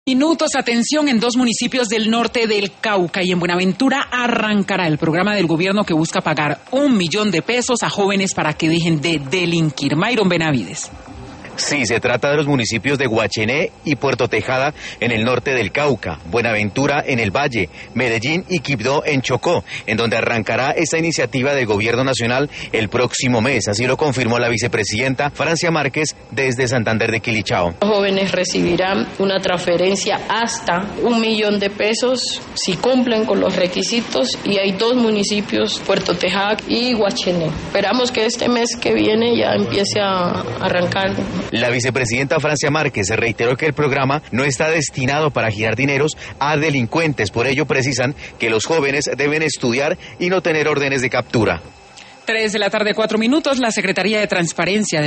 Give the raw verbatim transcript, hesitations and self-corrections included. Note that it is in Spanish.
Minutos, atención, en dos municipios del norte del Cauca y en Buenaventura arrancará el programa del gobierno que busca pagar un millón de pesos a jóvenes para que dejen de delinquir. Mayron Benavides. Sí, se trata de los municipios de Guachené y Puerto Tejada en el norte del Cauca, Buenaventura en el Valle, Medellín y Quibdó en Chocó, en donde arrancará esta iniciativa del gobierno nacional el próximo mes. Así lo confirmó la vicepresidenta Francia Márquez desde Santander de Quilichao. Los jóvenes recibirán una transferencia hasta un millón de pesos si cumplen con los requisitos, y hay dos municipios, Puerto Tejada y Guachené. Esperamos que este mes que viene ya empiece a arrancar. La vicepresidenta Francia Márquez reiteró que el programa no está destinado para girar dineros a delincuentes. Por ello precisan que los jóvenes deben estudiar y no tener órdenes de captura. Tres de la tarde, cuatro minutos, la Secretaría de Transparencia